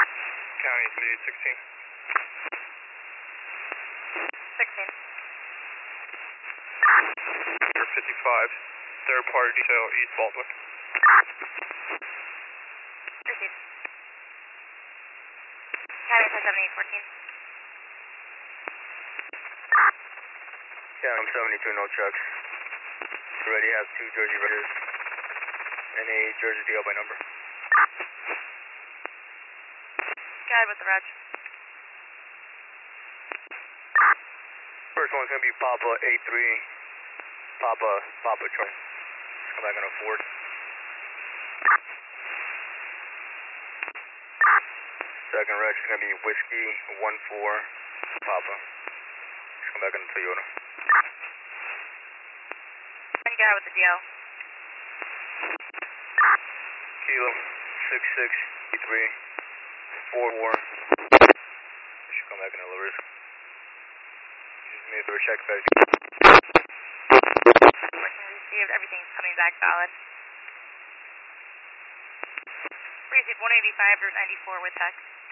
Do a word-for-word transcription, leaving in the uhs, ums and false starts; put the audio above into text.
County, Speed sixteen. sixteen. fifty-five, third party detail, East Baldwin. Proceed. County seventy-eight fourteen. County seventy-two, no checks. Ready has two Jersey Raiders and a Jersey D L by number. Guide with the reg. First one's gonna be Papa eight three, Papa, Papa Troy. Just come back on a Ford. Second reg is gonna be Whiskey one four, Papa. Just come back on a Toyota. And guide with the D L. Kilo six six three four four. Should come back in a low risk. Just made for a check back. Question received. Everything's coming back valid. Received one eighty-five or ninety-four with text.